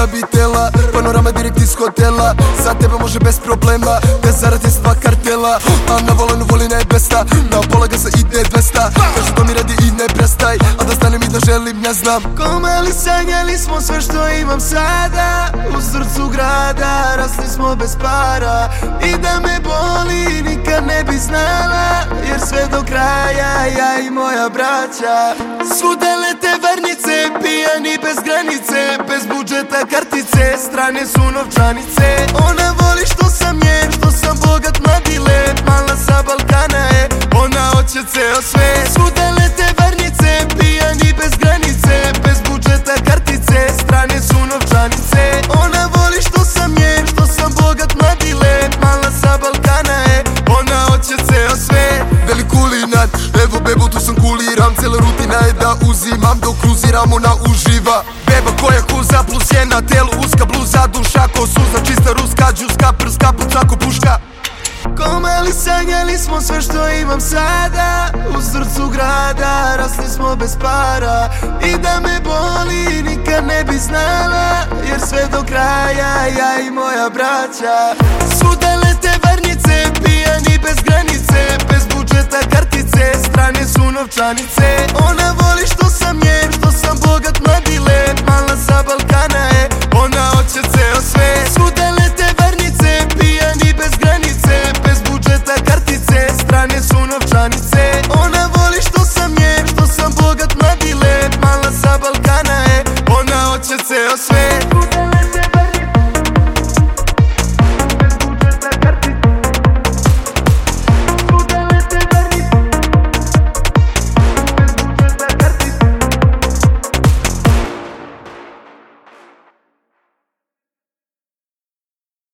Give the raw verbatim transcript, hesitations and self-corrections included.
koja bi tela. Panorama direkt iz hotela, za tebe može bez problema. Bez zarad je sva kartela, a na volenu voli nebesta. Na pola ga se ide dvesta, kaže to mi radi i ne prestaj. A da stanem i da želim ne znam. Ko mali sanjali smo sve što imam sada. U srcu grada rasli smo bez para. I da me boli nikad ne bi znala, jer sve do kraja ja i moja braća. Svuda lete varnice, pijani bez granice. Bez budžeta kartice, strane su novčanice. Ona voli što sam njen, što sam bogat, mlad i lep. Mala sa Balkana je, ona hoće ceo sve. Svuda lete varnice, pijani bez granice. Bez budžeta kartice, strane su novčanice. Ona voli što sam njen, što sam bogat, mlad i lep. Mala sa Balkana je, ona hoće ceo sve. Veli kulinar, evo bebu tu sam kuliram. Cijela rutina je da uzimam dok kruziram, ona uživa. Beba koja kuza plus je na telu uska bluza. Duša ko suza, čista ruska džuska, prska pucako puška. Ko mali sanjali smo sve što imam sada. U srcu grada rasli smo bez para. I da me boli nikad ne bi znala, jer sve do kraja ja i moja braća. Svuda